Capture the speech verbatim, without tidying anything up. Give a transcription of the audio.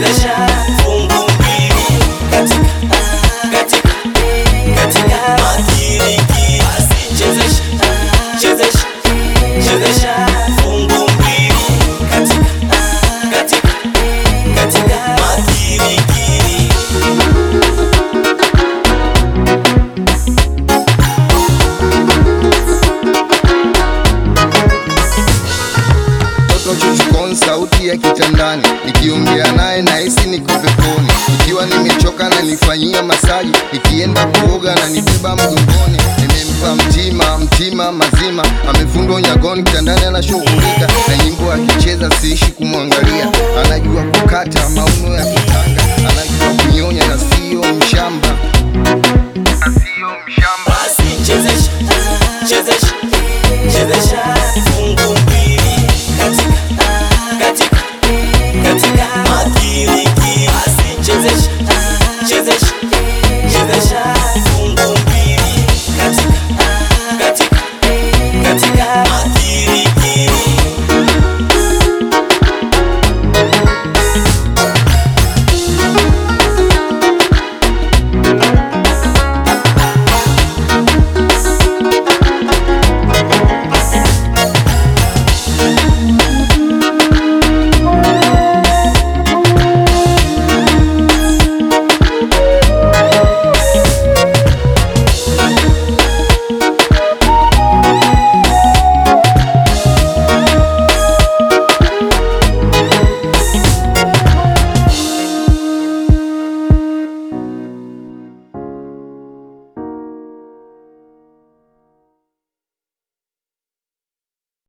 chezesha fungu mbili katika katika katika makiriki chezesha chezesha chezesha fungu mbili katika katika katika makiriki. Chuchukon sauti ya kitandani, nikiongea naye nahisi niko peponi. Ikiwa nimechoka na nifanyia masaji, nikienda kuoga na nibeba mgongoni. Nimempa mtima mtima mazima, amefundwa unyagoni, kitandani anashughulika na nyimbo akicheza, siishi kumwangalia. Anajua kukata mauno ya